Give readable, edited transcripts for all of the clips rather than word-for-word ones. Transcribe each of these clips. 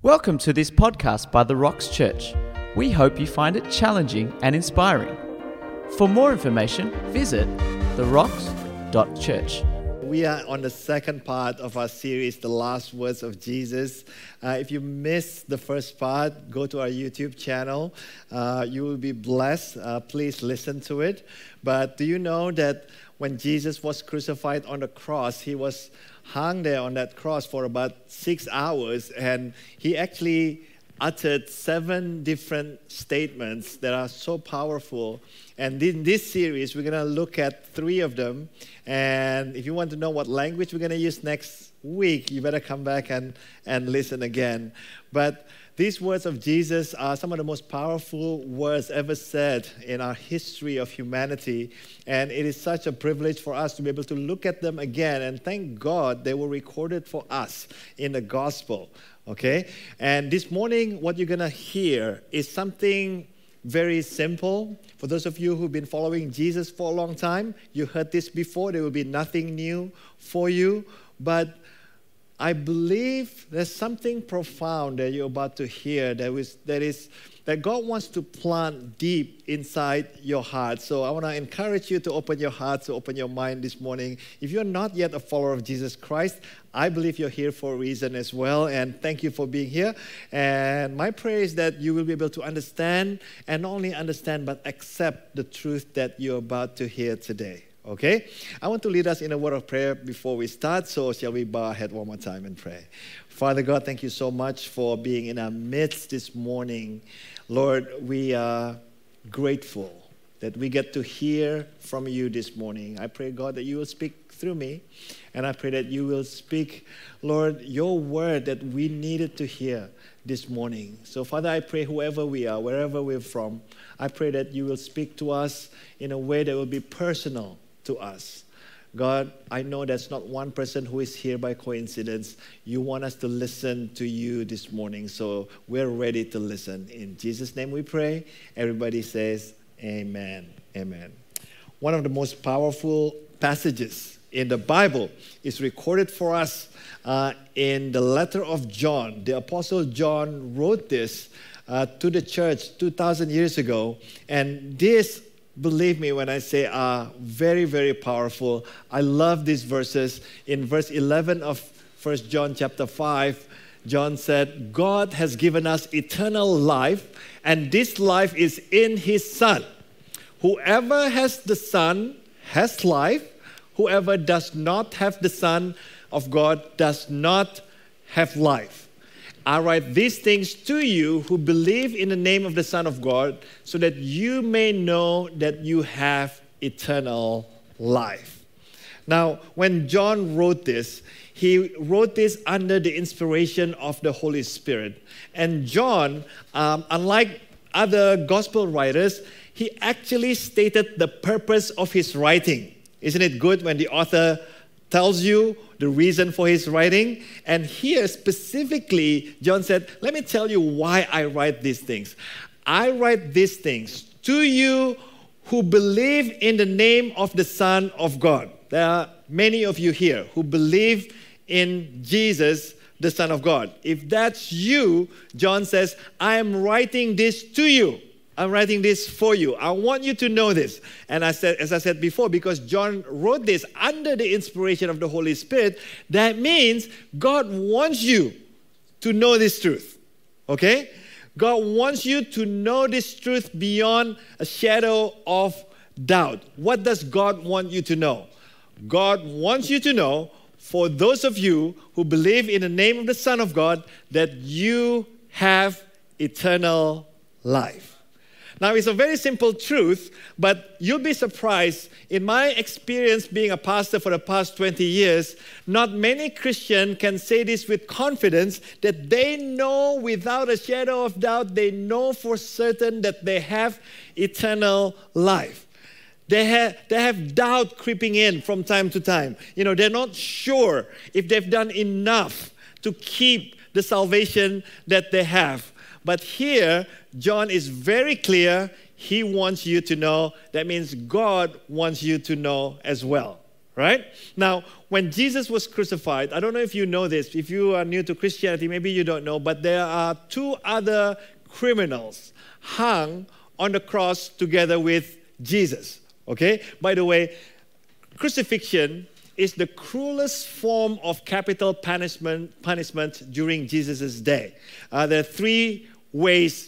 Welcome to this podcast by The Rocks Church. We hope you find it challenging and inspiring. For more information, visit therocks.church. We are on the second part of our series, The Last Words of Jesus. If you missed the first part, go to our YouTube channel. You will be blessed. Please listen to it. But do you know that when Jesus was crucified on the cross, he was hung there on that cross for about 6 hours, and he actually uttered 7 different statements that are so powerful. And in this series, we're going to look at 3 of them. And if you want to know what language we're going to use next week, you better come back and listen again. But these words of Jesus are some of the most powerful words ever said in our history of humanity. And it is such a privilege for us to be able to look at them again. And thank God they were recorded for us in the gospel. Okay? And this morning, what you're going to hear is something very simple. For those of you who've been following Jesus for a long time, you heard this before. There will be nothing new for you. But I believe there's something profound that you're about to hear that God wants to plant deep inside your heart. So I want to encourage you to open your heart, to open your mind this morning. If you're not yet a follower of Jesus Christ, I believe you're here for a reason as well. And thank you for being here. And my prayer is that you will be able to understand, and not only understand, but accept the truth that you're about to hear today. Okay? I want to lead us in a word of prayer before we start, so shall we bow our head one more time and pray. Father God, thank you so much for being in our midst this morning. Lord, we are grateful that we get to hear from you this morning. I pray, God, that you will speak through me, and I pray that you will speak, Lord, your word that we needed to hear this morning. So, Father, I pray whoever we are, wherever we're from, I pray that you will speak to us in a way that will be personal to us. God, I know that's not one person who is here by coincidence. You want us to listen to you this morning, so we're ready to listen. In Jesus' name we pray. Everybody says, amen. Amen. One of the most powerful passages in the Bible is recorded for us in the letter of John. The Apostle John wrote this to the church 2,000 years ago, and this, believe me when I say, are very, very powerful. I love these verses. In verse 11 of 1 John chapter 5, John said, God has given us eternal life, and this life is in His Son. Whoever has the Son has life. Whoever does not have the Son of God does not have life. I write these things to you who believe in the name of the Son of God, so that you may know that you have eternal life. Now, when John wrote this, he wrote this under the inspiration of the Holy Spirit. And John, unlike other gospel writers, he actually stated the purpose of his writing. Isn't it good when the author tells you the reason for his writing? And here specifically, John said, let me tell you why I write these things. I write these things to you who believe in the name of the Son of God. There are many of you here who believe in Jesus, the Son of God. If that's you, John says, I am writing this to you. I'm writing this for you. I want you to know this. And as I said before, because John wrote this under the inspiration of the Holy Spirit, that means God wants you to know this truth. Okay? God wants you to know this truth beyond a shadow of doubt. What does God want you to know? God wants you to know, for those of you who believe in the name of the Son of God, that you have eternal life. Now, it's a very simple truth, but you'll be surprised. In my experience being a pastor for the past 20 years, not many Christians can say this with confidence, that they know without a shadow of doubt, they know for certain that they have eternal life. They have doubt creeping in from time to time. You know, they're not sure if they've done enough to keep the salvation that they have. But here, John is very clear. He wants you to know. That means God wants you to know as well. right? Now, when Jesus was crucified, I don't know if you know this. If you are new to Christianity, maybe you don't know, but there are two other criminals hung on the cross together with Jesus, okay? By the way, crucifixion is the cruelest form of capital punishment during Jesus' day. There are three ways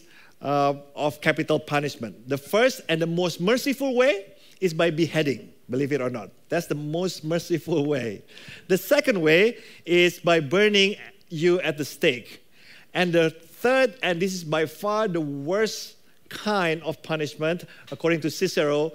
of capital punishment. The first and the most merciful way is by beheading, believe it or not. That's the most merciful way. The second way is by burning you at the stake. And the third, and this is by far the worst kind of punishment, according to Cicero,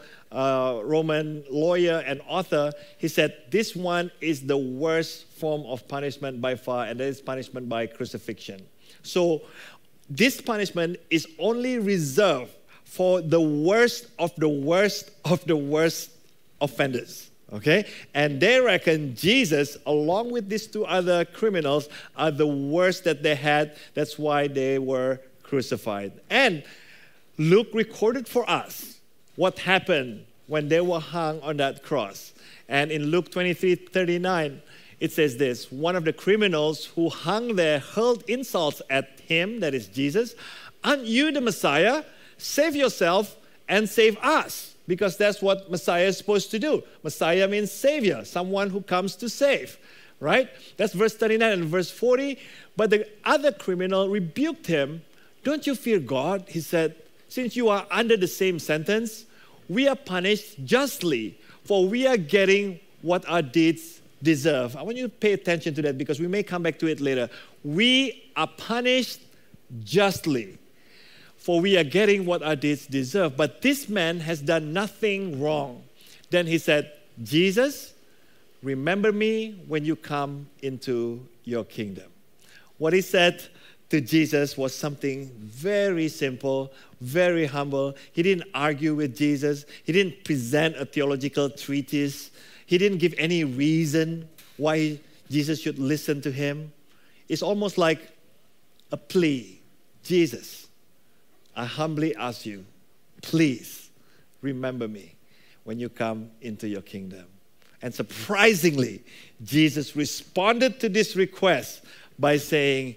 Roman lawyer and author, he said this one is the worst form of punishment by far, and that is punishment by crucifixion. So this punishment is only reserved for the worst of the worst of the worst offenders. Okay? And they reckon Jesus, along with these two other criminals, are the worst that they had. That's why they were crucified. And Luke recorded for us what happened when they were hung on that cross. And in Luke 23:39, it says this: one of the criminals who hung there hurled insults at him, that is Jesus. Aren't you the Messiah? Save yourself and save us. Because that's what Messiah is supposed to do. Messiah means Savior, someone who comes to save, right? That's verse 39 and verse 40. But the other criminal rebuked him. Don't you fear God? He said, since you are under the same sentence, we are punished justly, for we are getting what our deeds deserve. I want you to pay attention to that because we may come back to it later. We are punished justly, for we are getting what our deeds deserve. But this man has done nothing wrong. Then he said, Jesus, remember me when you come into your kingdom. What he said to Jesus was something very simple, very humble. He didn't argue with Jesus. He didn't present a theological treatise. He didn't give any reason why Jesus should listen to him. It's almost like a plea. Jesus, I humbly ask you, please remember me when you come into your kingdom. And surprisingly, Jesus responded to this request by saying,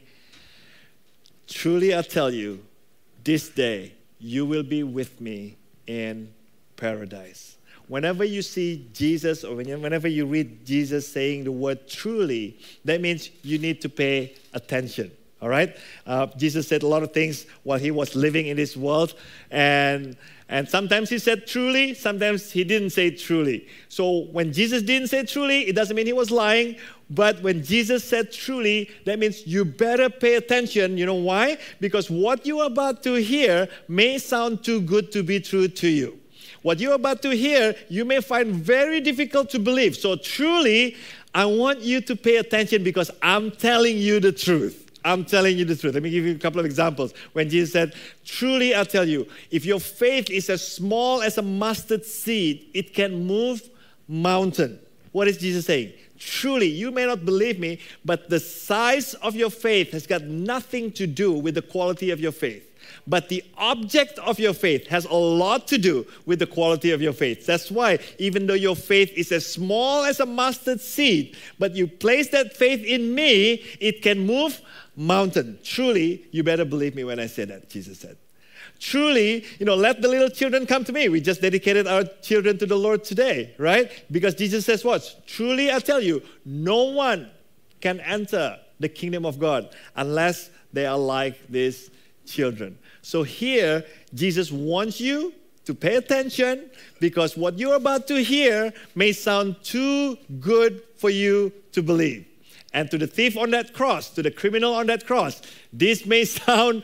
truly I tell you, this day you will be with me in paradise. Whenever you see Jesus or whenever you read Jesus saying the word truly, that means you need to pay attention. All right? Jesus said a lot of things while he was living in this world. And sometimes he said truly, sometimes he didn't say truly. So when Jesus didn't say truly, it doesn't mean he was lying. But when Jesus said truly, that means you better pay attention. You know why? Because what you're about to hear may sound too good to be true to you. What you're about to hear, you may find very difficult to believe. So truly, I want you to pay attention because I'm telling you the truth. I'm telling you the truth. Let me give you a couple of examples. When Jesus said, truly I tell you, if your faith is as small as a mustard seed, it can move mountain. What is Jesus saying? Truly, you may not believe me, but the size of your faith has got nothing to do with the quality of your faith. But the object of your faith has a lot to do with the quality of your faith. That's why, even though your faith is as small as a mustard seed, but you place that faith in me, it can move mountain. Truly, you better believe me when I say that, Jesus said. Truly, let the little children come to me. We just dedicated our children to the Lord today, right? Because Jesus says what? Truly, I tell you, no one can enter the kingdom of God unless they are like these children. So here, Jesus wants you to pay attention because what you're about to hear may sound too good for you to believe. And to the thief on that cross, to the criminal on that cross, this may sound,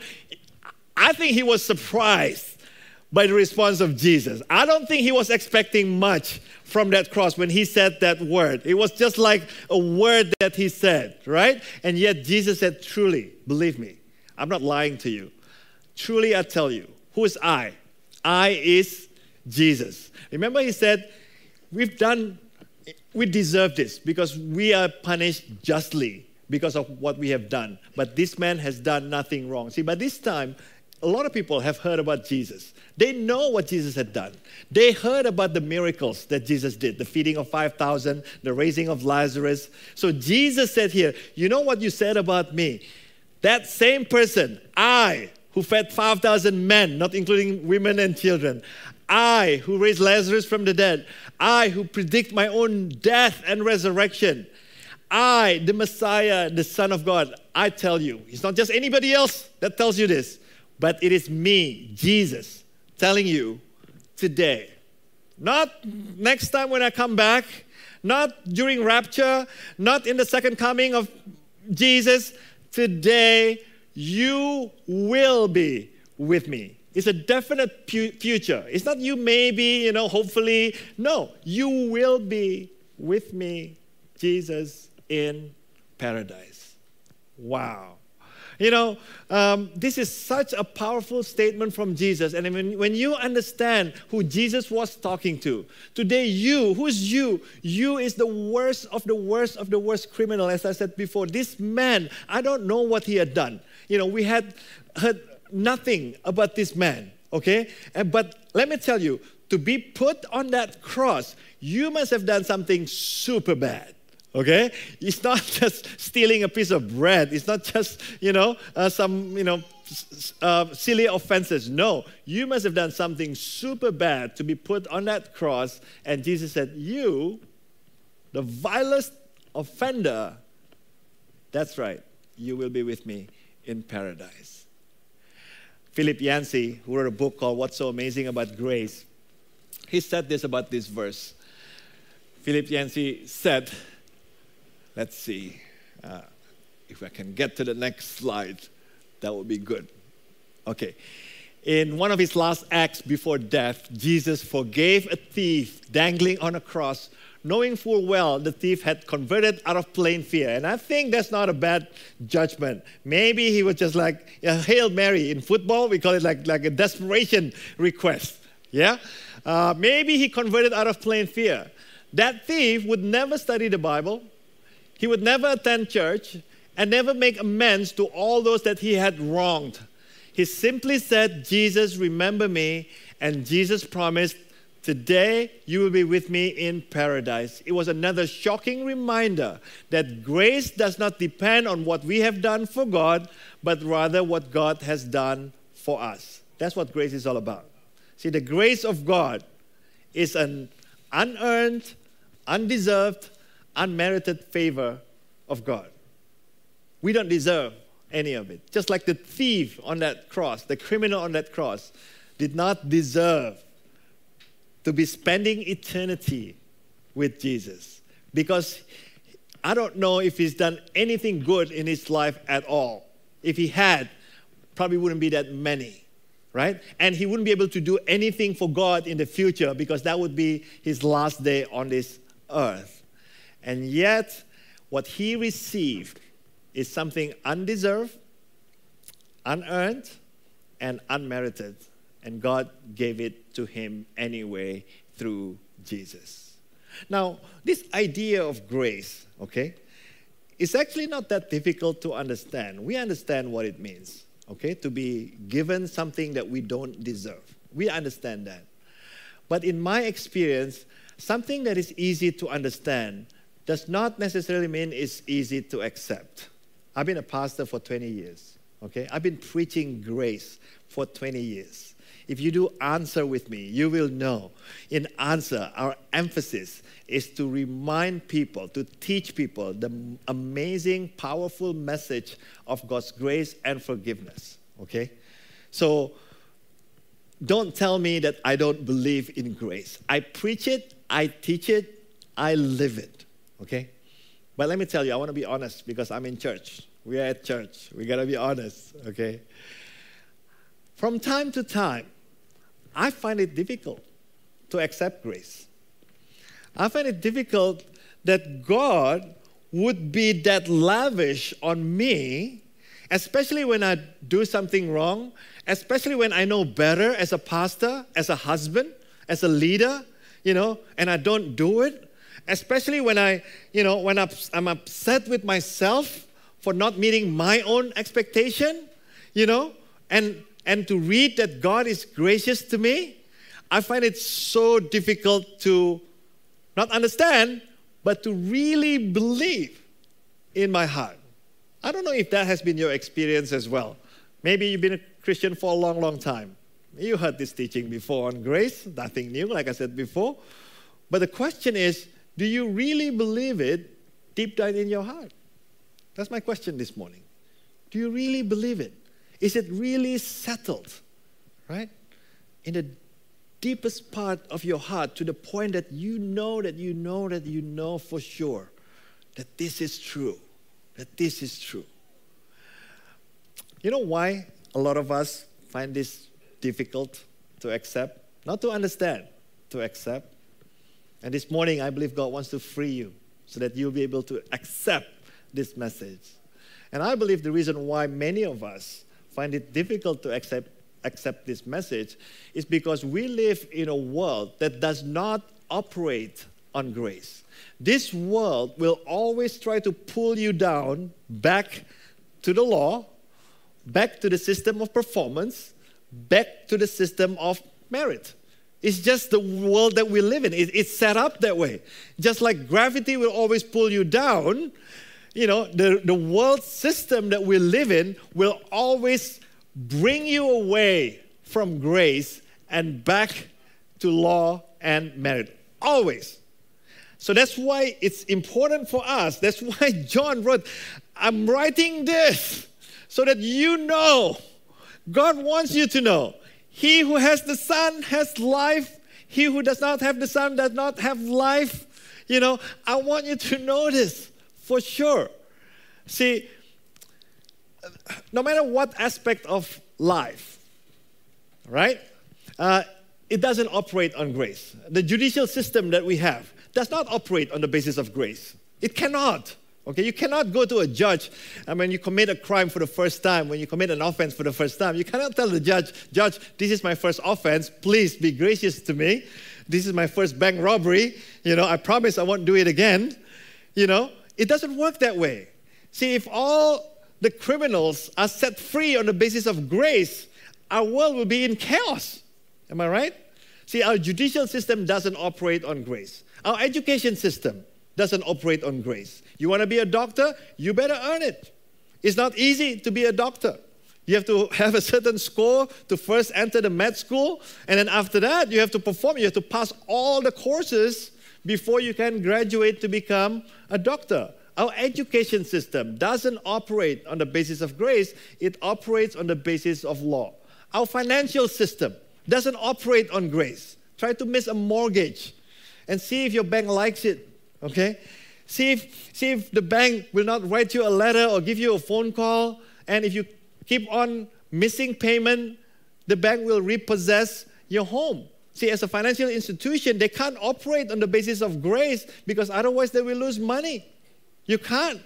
I think he was surprised by the response of Jesus. I don't think he was expecting much from that cross when he said that word. It was just like a word that he said, right? And yet Jesus said, truly, believe me, I'm not lying to you. Truly, I tell you, who is I? I is Jesus. Remember he said, we deserve this because we are punished justly because of what we have done. But this man has done nothing wrong. See, by this time, a lot of people have heard about Jesus. They know what Jesus had done. They heard about the miracles that Jesus did, the feeding of 5,000, the raising of Lazarus. So Jesus said here, you know what you said about me? That same person, I, who fed 5,000 men, not including women and children, I, who raised Lazarus from the dead, I, who predict my own death and resurrection, I, the Messiah, the Son of God, I tell you, it's not just anybody else that tells you this, but it is me, Jesus, telling you today. Not next time when I come back, not during rapture, not in the second coming of Jesus. Today, you will be with me. It's a definite future. It's not you maybe, hopefully. No, you will be with me, Jesus, in paradise. Wow. This is such a powerful statement from Jesus. And when you understand who Jesus was talking to, today who's you? You is the worst of the worst of the worst criminal, as I said before. This man, I don't know what he had done. We had heard nothing about this man, okay? But let me tell you, to be put on that cross, you must have done something super bad. Okay? It's not just stealing a piece of bread. It's not just, some, silly offenses. No, you must have done something super bad to be put on that cross. And Jesus said, you, the vilest offender, that's right, you will be with me in paradise. Philip Yancey, who wrote a book called What's So Amazing About Grace, he said this about this verse. Philip Yancey said, let's see if I can get to the next slide. That would be good. Okay. In one of his last acts before death, Jesus forgave a thief dangling on a cross, knowing full well the thief had converted out of plain fear. And I think that's not a bad judgment. Maybe he was just like a Hail Mary. In football, we call it like a desperation request. Yeah? Maybe he converted out of plain fear. That thief would never study the Bible. He would never attend church and never make amends to all those that he had wronged. He simply said, Jesus, remember me. And Jesus promised, today you will be with me in paradise. It was another shocking reminder that grace does not depend on what we have done for God, but rather what God has done for us. That's what grace is all about. See, the grace of God is an unearned, undeserved, unmerited favor of God. We don't deserve any of it. Just like the thief on that cross, the criminal on that cross, did not deserve to be spending eternity with Jesus. Because I don't know if he's done anything good in his life at all. If he had, probably wouldn't be that many, right? And he wouldn't be able to do anything for God in the future because that would be his last day on this earth. And yet, what he received is something undeserved, unearned, and unmerited. And God gave it to him anyway through Jesus. Now, this idea of grace, okay, is actually not that difficult to understand. We understand what it means, okay, to be given something that we don't deserve. We understand that. But in my experience, something that is easy to understand does not necessarily mean it's easy to accept. I've been a pastor for 20 years, okay? I've been preaching grace for 20 years. If you do answer with me, you will know. In answer, our emphasis is to remind people, to teach people the amazing, powerful message of God's grace and forgiveness, okay? So don't tell me that I don't believe in grace. I preach it, I teach it, I live it. Okay? But let me tell you, I want to be honest because I'm in church. We are at church. We got to be honest, okay? From time to time, I find it difficult to accept grace. I find it difficult that God would be that lavish on me, especially when I do something wrong, especially when I know better as a pastor, as a husband, as a leader, and I don't do it. Especially when I'm upset with myself for not meeting my own expectation, and and to read that God is gracious to me, I find it so difficult to not understand, but to really believe in my heart. I don't know if that has been your experience as well. Maybe you've been a Christian for a long, long time. You heard this teaching before on grace, nothing new, like I said before. But the question is, do you really believe it deep down in your heart? That's my question this morning. Do you really believe it? Is it really settled, right? In the deepest part of your heart, to the point that you know for sure that this is true, that this is true. You know why a lot of us find this difficult to accept? Not to understand, to accept. And this morning, I believe God wants to free you so that you'll be able to accept this message. And I believe the reason why many of us find it difficult to accept this message is because we live in a world that does not operate on grace. This world will always try to pull you down back to the law, back to the system of performance, back to the system of merit. It's just the world that we live in. It's set up that way. Just like gravity will always pull you down, the world system that we live in will always bring you away from grace and back to law and merit. Always. So that's why it's important for us. That's why John wrote, I'm writing this so that you know. God wants you to know. He who has the Son has life. He who does not have the Son does not have life. I want you to know this for sure. See, no matter what aspect of life, right, it doesn't operate on grace. The judicial system that we have does not operate on the basis of grace. It cannot. Okay, you cannot go to a judge and when you commit a crime for the first time, when you commit an offense for the first time, you cannot tell the judge, this is my first offense, please be gracious to me. This is my first bank robbery. I promise I won't do it again. It doesn't work that way. See, if all the criminals are set free on the basis of grace, our world will be in chaos. Am I right? See, our judicial system doesn't operate on grace. Our education system doesn't operate on grace. You want to be a doctor? You better earn it. It's not easy to be a doctor. You have to have a certain score to first enter the med school, and then after that, you have to perform. You have to pass all the courses before you can graduate to become a doctor. Our education system doesn't operate on the basis of grace. It operates on the basis of law. Our financial system doesn't operate on grace. Try to miss a mortgage and see if your bank likes it, okay? See if the bank will not write you a letter or give you a phone call, and if you keep on missing payment, the bank will repossess your home. See, as a financial institution, they can't operate on the basis of grace because otherwise they will lose money. You can't.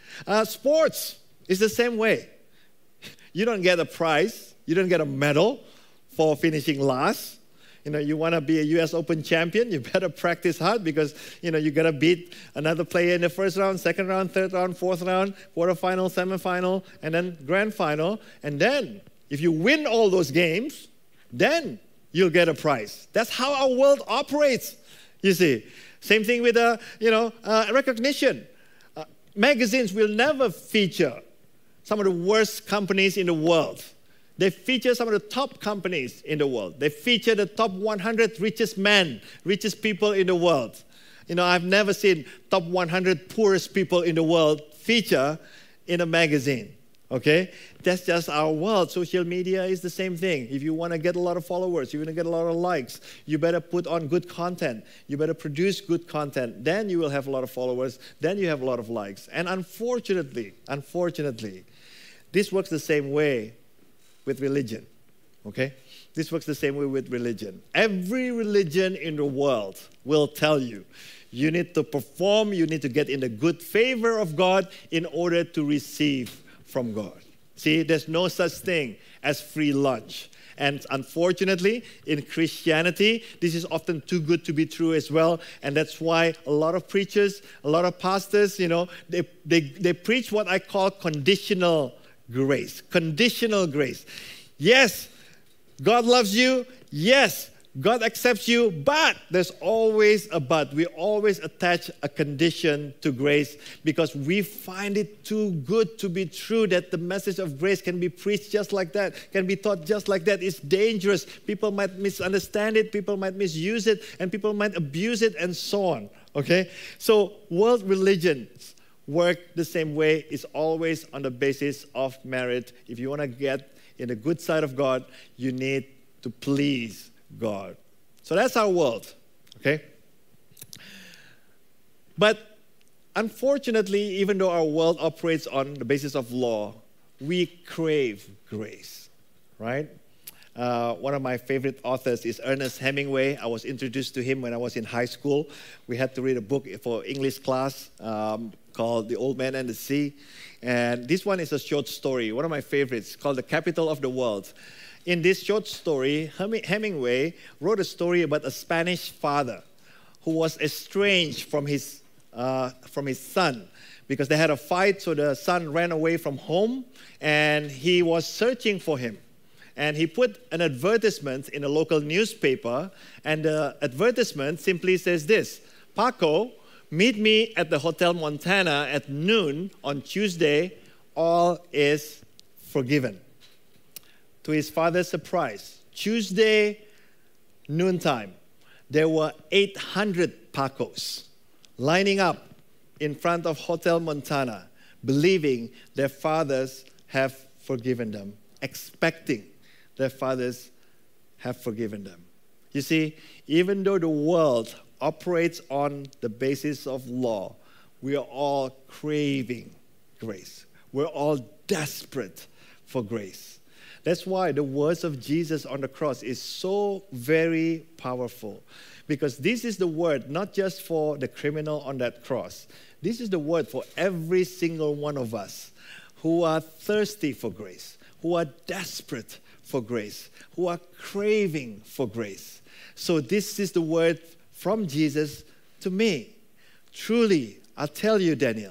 Sports is the same way. You don't get a prize. You don't get a medal for finishing last. You want to be a U.S. Open champion, you better practice hard because, you got to beat another player in the first round, second round, third round, fourth round, quarterfinal, semifinal, and then grand final. And then, if you win all those games, then you'll get a prize. That's how our world operates, you see. Same thing with, recognition. Magazines will never feature some of the worst companies in the world. They feature some of the top companies in the world. They feature the top 100 richest men, richest people in the world. I've never seen top 100 poorest people in the world feature in a magazine. Okay? That's just our world. Social media is the same thing. If you want to get a lot of followers, you want to get a lot of likes, you better put on good content. You better produce good content. Then you will have a lot of followers. Then you have a lot of likes. And unfortunately, this works the same way with religion, okay? This works the same way with religion. Every religion in the world will tell you, you need to perform, you need to get in the good favor of God in order to receive from God. See, there's no such thing as free lunch. And unfortunately, in Christianity, this is often too good to be true as well. And that's why a lot of preachers, a lot of pastors, they preach what I call conditional grace. Conditional grace. Yes, God loves you. Yes, God accepts you, but there's always a but. We always attach a condition to grace because we find it too good to be true that the message of grace can be preached just like that, can be taught just like that. It's dangerous. People might misunderstand it, people might misuse it, and people might abuse it, and so on. Okay? So world religions work the same way. It's always on the basis of merit. If you want to get in the good side of God, you need to please God. So that's our world, okay? But unfortunately, even though our world operates on the basis of law, we crave grace, right? One of my favorite authors is Ernest Hemingway. I was introduced to him when I was in high school. We had to read a book for English class called The Old Man and the Sea. And this one is a short story, one of my favorites, called The Capital of the World. In this short story, Hemingway wrote a story about a Spanish father who was estranged from his son because they had a fight, so the son ran away from home, and he was searching for him. And he put an advertisement in a local newspaper, and the advertisement simply says this: Paco, meet me at the Hotel Montana at noon on Tuesday. All is forgiven. To his father's surprise, Tuesday noontime, there were 800 Pacos lining up in front of Hotel Montana, believing their fathers have forgiven them, expecting their fathers have forgiven them. You see, even though the world operates on the basis of law, we are all craving grace. We're all desperate for grace. That's why the words of Jesus on the cross is so very powerful. Because this is the word not just for the criminal on that cross. This is the word for every single one of us who are thirsty for grace, who are desperate for grace, who are craving for grace. So this is the word from Jesus to me. Truly, I'll tell you, Daniel,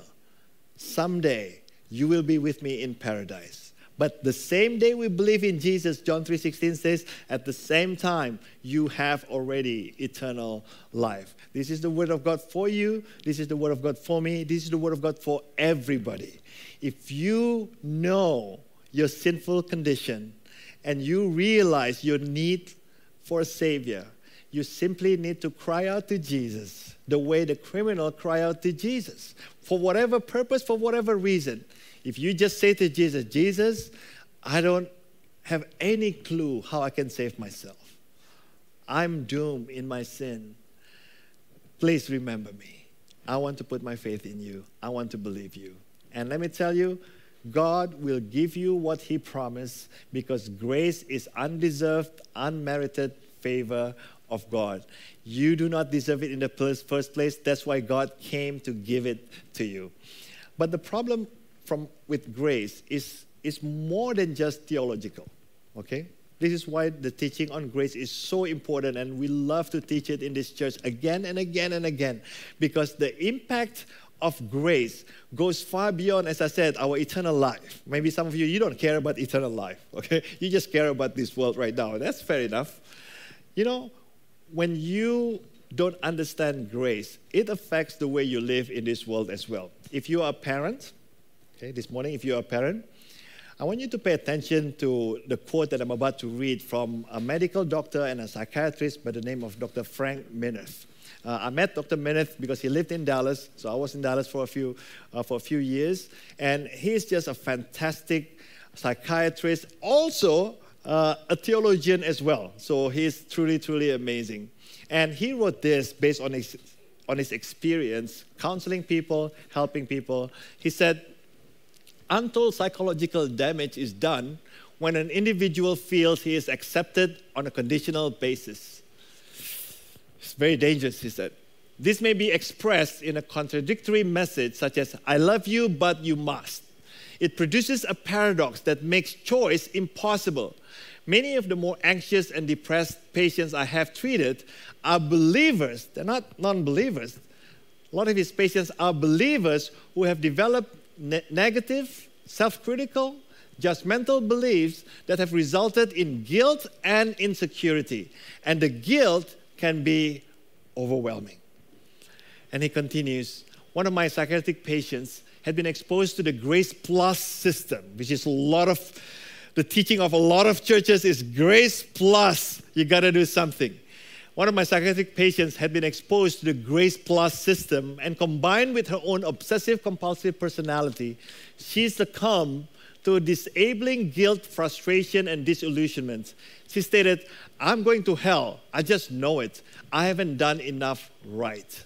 someday you will be with me in paradise. But the same day we believe in Jesus, John 3:16 says, at the same time, you have already eternal life. This is the word of God for you. This is the word of God for me. This is the word of God for everybody. If you know your sinful condition and you realize your need for a Savior, you simply need to cry out to Jesus the way the criminal cried out to Jesus. For whatever purpose, for whatever reason. If you just say to Jesus, Jesus, I don't have any clue how I can save myself. I'm doomed in my sin. Please remember me. I want to put my faith in you. I want to believe you. And let me tell you, God will give you what He promised because grace is undeserved, unmerited favor of God. You do not deserve it in the first place. That's why God came to give it to you. But the problem with grace is more than just theological, okay? This is why the teaching on grace is so important, and we love to teach it in this church again and again and again, because the impact of grace goes far beyond, as I said, our eternal life. Maybe some of you don't care about eternal life, okay? You just care about this world right now. That's fair enough. You know, when you don't understand grace, it affects the way you live in this world as well. If you are a parent, okay, this morning, if you're a parent, I want you to pay attention to the quote that I'm about to read from a medical doctor and a psychiatrist by the name of Dr. Frank Mineth. I met Dr. Mineth because he lived in Dallas, so I was in Dallas for a few years, and he's just a fantastic psychiatrist, also a theologian as well. So he's truly, truly amazing. And he wrote this based on his experience counseling people, helping people. He said, untold psychological damage is done when an individual feels he is accepted on a conditional basis. It's very dangerous, he said. This may be expressed in a contradictory message such as, I love you, but you must. It produces a paradox that makes choice impossible. Many of the more anxious and depressed patients I have treated are believers. They're not non-believers. A lot of his patients are believers who have developed negative, self-critical, judgmental beliefs that have resulted in guilt and insecurity. And the guilt can be overwhelming. And he continues, one of my psychiatric patients had been exposed to the Grace Plus system, which is the teaching of a lot of churches is Grace Plus. You got to do something. One of my psychiatric patients had been exposed to the Grace Plus system, and combined with her own obsessive-compulsive personality, she succumbed to disabling guilt, frustration, and disillusionment. She stated, I'm going to hell. I just know it. I haven't done enough right.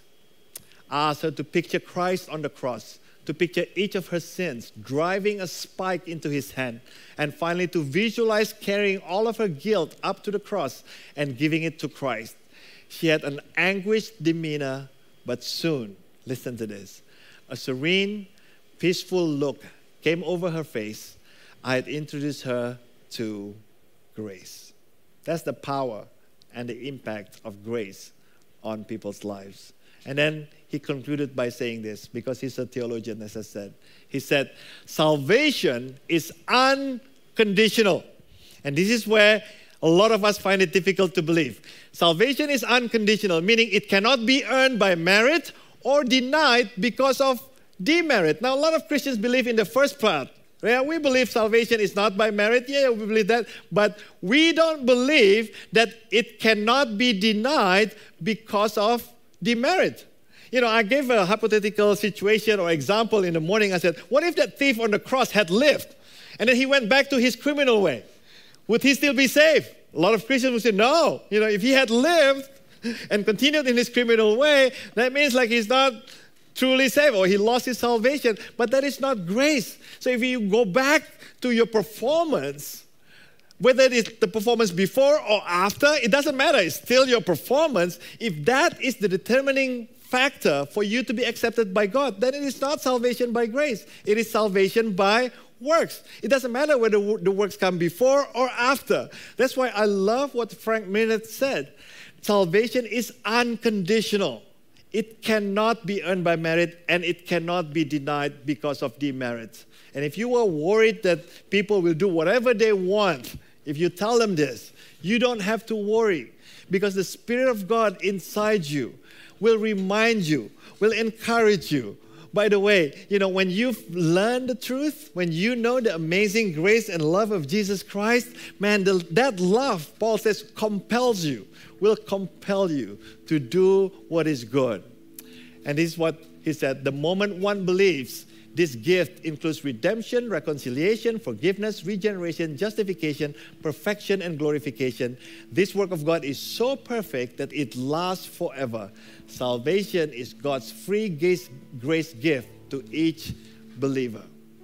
I asked her to picture Christ on the cross, to picture each of her sins, driving a spike into his hand, and finally to visualize carrying all of her guilt up to the cross and giving it to Christ. She had an anguished demeanor, but soon, listen to this, a serene, peaceful look came over her face. I had introduced her to grace. That's the power and the impact of grace on people's lives. And then he concluded by saying this, because he's a theologian, as I said. He said, salvation is unconditional. And this is where a lot of us find it difficult to believe. Salvation is unconditional, meaning it cannot be earned by merit or denied because of demerit. Now, a lot of Christians believe in the first part. Yeah, we believe salvation is not by merit. Yeah, we believe that. But we don't believe that it cannot be denied because of demerit. You know, I gave a hypothetical situation or example in the morning. I said, what if that thief on the cross had lived and then he went back to his criminal way? Would he still be saved? A lot of Christians would say, no. You know, if he had lived and continued in his criminal way, that means like he's not truly saved or he lost his salvation. But that is not grace. So if you go back to your performance, whether it's the performance before or after, it doesn't matter. It's still your performance. If that is the determining factor for you to be accepted by God, then it is not salvation by grace. It is salvation by works. It doesn't matter whether the works come before or after. That's why I love what Frank Minute said. Salvation is unconditional. It cannot be earned by merit, and it cannot be denied because of demerit. And if you are worried that people will do whatever they want, if you tell them this, you don't have to worry, because the Spirit of God inside you will remind you, will encourage you. By the way, you know, when you've learned the truth, when you know the amazing grace and love of Jesus Christ, man, that love, Paul says, compels you, will compel you to do what is good. And this is what he said, the moment one believes, this gift includes redemption, reconciliation, forgiveness, regeneration, justification, perfection, and glorification. This work of God is so perfect that it lasts forever. Salvation is God's free grace gift to each believer.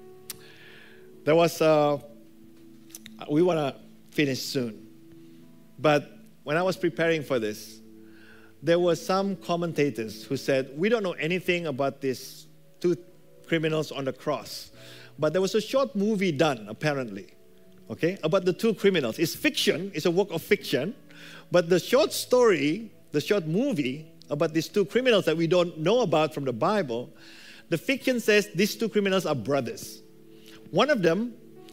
There was, we want to finish soon. But when I was preparing for this, there were some commentators who said, we don't know anything about these two criminals on the cross. But there was a short movie done, apparently, okay, about the two criminals. It's fiction, it's a work of fiction, but the short story, the short movie about these two criminals that we don't know about from the Bible, the fiction says these two criminals are brothers. One of them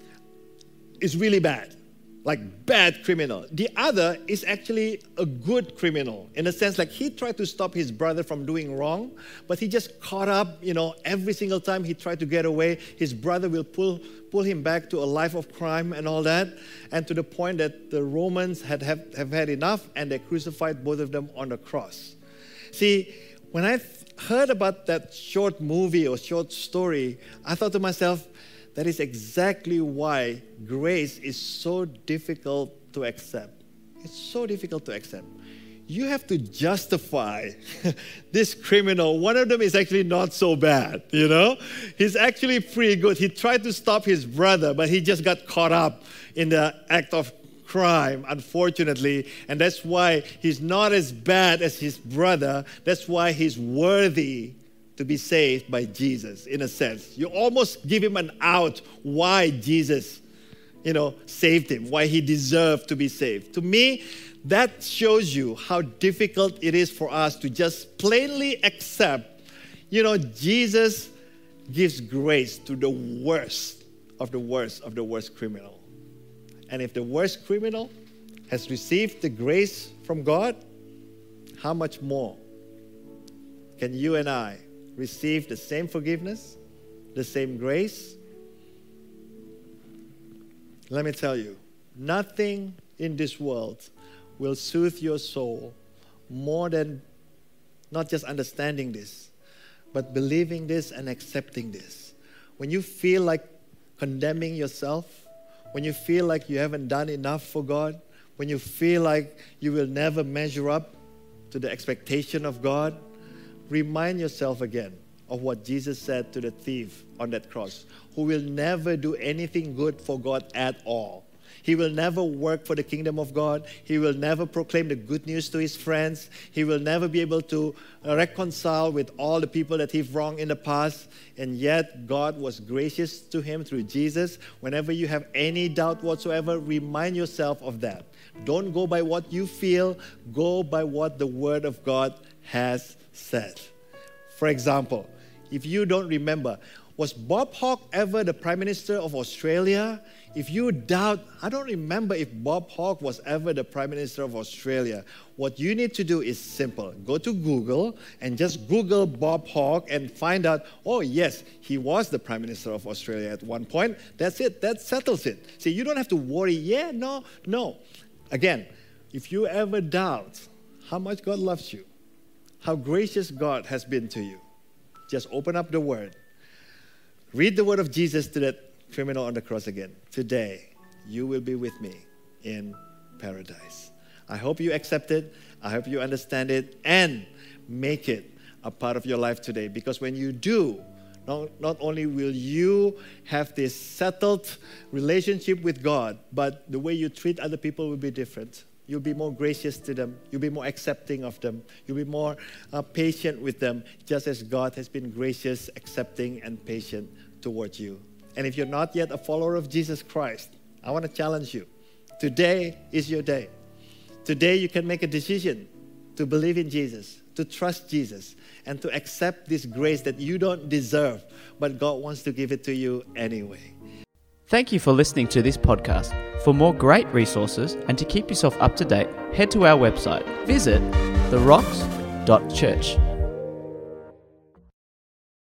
is really bad, like bad criminal. The other is actually a good criminal, in a sense like he tried to stop his brother from doing wrong, but he just caught up, you know, every single time he tried to get away, his brother will pull him back to a life of crime and all that, and to the point that the Romans have had enough and they crucified both of them on the cross. See, when I heard about that short movie or short story, I thought to myself, that is exactly why grace is so difficult to accept. It's so difficult to accept. You have to justify this criminal. One of them is actually not so bad, you know? He's actually pretty good. He tried to stop his brother, but he just got caught up in the act of crime, unfortunately. And that's why he's not as bad as his brother. That's why he's worthy to be saved by Jesus, in a sense. You almost give him an out why Jesus, you know, saved him, why he deserved to be saved. To me, that shows you how difficult it is for us to just plainly accept, you know, Jesus gives grace to the worst of the worst criminal. And if the worst criminal has received the grace from God, how much more can you and I receive the same forgiveness, the same grace? Let me tell you, nothing in this world will soothe your soul more than not just understanding this, but believing this and accepting this. When you feel like condemning yourself, when you feel like you haven't done enough for God, when you feel like you will never measure up to the expectation of God, remind yourself again of what Jesus said to the thief on that cross, who will never do anything good for God at all. He will never work for the kingdom of God. He will never proclaim the good news to his friends. He will never be able to reconcile with all the people that he's wronged in the past. And yet, God was gracious to him through Jesus. Whenever you have any doubt whatsoever, remind yourself of that. Don't go by what you feel. Go by what the Word of God has said. For example, if you don't remember, was Bob Hawke ever the Prime Minister of Australia? If you doubt, I don't remember if Bob Hawke was ever the Prime Minister of Australia. What you need to do is simple. Go to Google and just Google Bob Hawke and find out, oh yes, he was the Prime Minister of Australia at one point. That's it. That settles it. See, you don't have to worry. Yeah, no. Again, if you ever doubt how much God loves you, how gracious God has been to you, just open up the Word. Read the word of Jesus to that criminal on the cross again. Today, you will be with me in paradise. I hope you accept it. I hope you understand it and make it a part of your life today. Because when you do, not only will you have this settled relationship with God, but the way you treat other people will be different. You'll be more gracious to them. You'll be more accepting of them. You'll be more patient with them, just as God has been gracious, accepting, and patient towards you. And if you're not yet a follower of Jesus Christ, I want to challenge you. Today is your day. Today you can make a decision to believe in Jesus, to trust Jesus, and to accept this grace that you don't deserve, but God wants to give it to you anyway. Thank you for listening to this podcast. For more great resources and to keep yourself up to date, head to our website. Visit therocks.church.